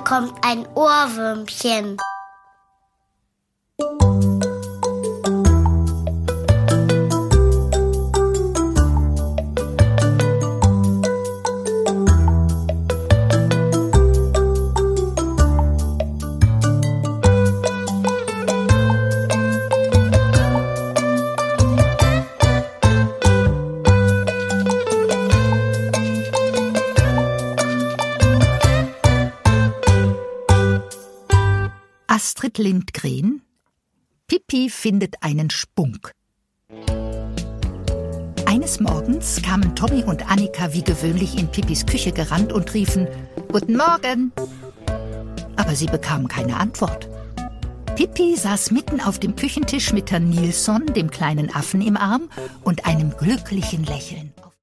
bekommt ein Ohrwürmchen. Astrid Lindgren: Pippi findet einen Spunk. Eines Morgens kamen Tommy und Annika wie gewöhnlich in Pippis Küche gerannt und riefen: »Guten Morgen!« Aber sie bekamen keine Antwort. Pippi saß mitten auf dem Küchentisch mit Herrn Nilsson, dem kleinen Affen, im Arm und einem glücklichen Lächeln.